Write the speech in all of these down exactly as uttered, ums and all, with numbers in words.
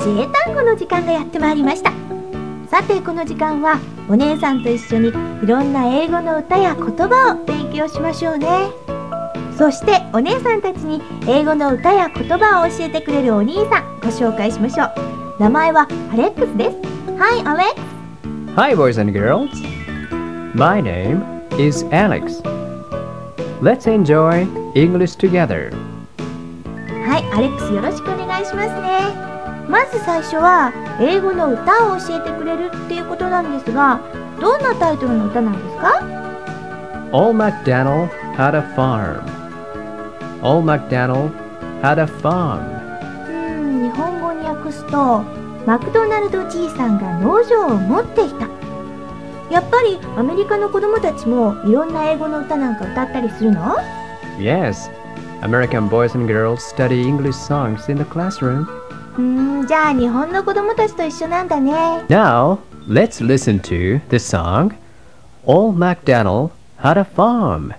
知恵単語の時間がやってまいりました。さてこの時間はお姉さんと一緒にいろんな英語の歌や言葉を勉強しましょうね。そしてお姉さんたちに英語の歌や言葉を教えてくれるお兄さんご紹介しましょう。名前はアレックスです。Hi Alex. Hi boys and girls. My name is Alex. Let's enjoy English together. はい、アレックスよろしくお願いしますね。まず最初は英語の歌を教えてくれるっていうことなんですが、どんなタイトルの歌なんですか？ Old MacDonald had a farm. Old MacDonald had a farm. うーん、日本語に訳すと、マクドナルドじいさんが農場を持っていた。やっぱりアメリカの子供たちもいろんな英語の歌なんか歌ったりするの？ Yes, American boys and girls study English songs in the classroom. うーん、じゃあ日本の子供たちと一緒なんだね。 Now, let's listen to the song Old MacDonald had a farm.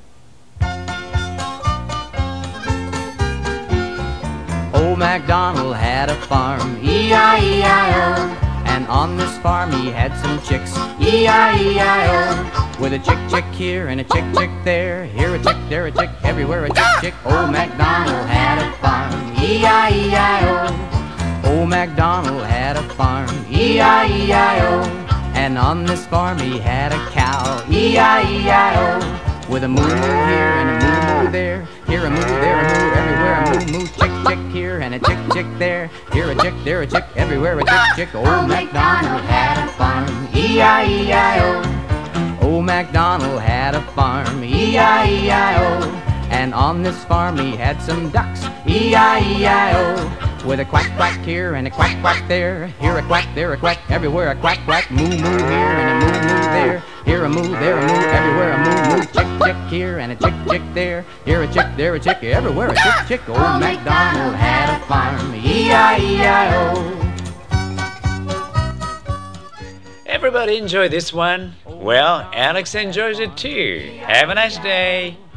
Old MacDonald had a farm, E I E I O. And on this farm he had some chicks, E I E I O. With a chick chick here and a chick chick there, here a chick, there a chick, everywhere a chick chick. Old MacDonald had a farm, E I E I O. Old MacDonald had a farm, E I E I O. And on this farm he had a cow, E I E I O. With a moo moo here and a moo moo there, here a moo, there a moo, everywhere a moo moo. Chick chick here and a chick chick there, here a chick, there a chick, everywhere a chick chick. Old MacDonald had a farm, E I E I O. Old MacDonald had a farm, E I E I O. And on this farm he had some ducks, E I E I O. With a quack quack here and a quack quack there, here a quack, there a quack, everywhere a quack quack. Moo moo here and a moo moo there, here a moo, there a moo, everywhere a moo moo. Chick chick here and a chick chick there, here a chick, there a chick, everywhere a chick chick. Old MacDonald had a farm, E I E I O. Everybody enjoy this one? Well, Alex enjoys it too. Have a nice day.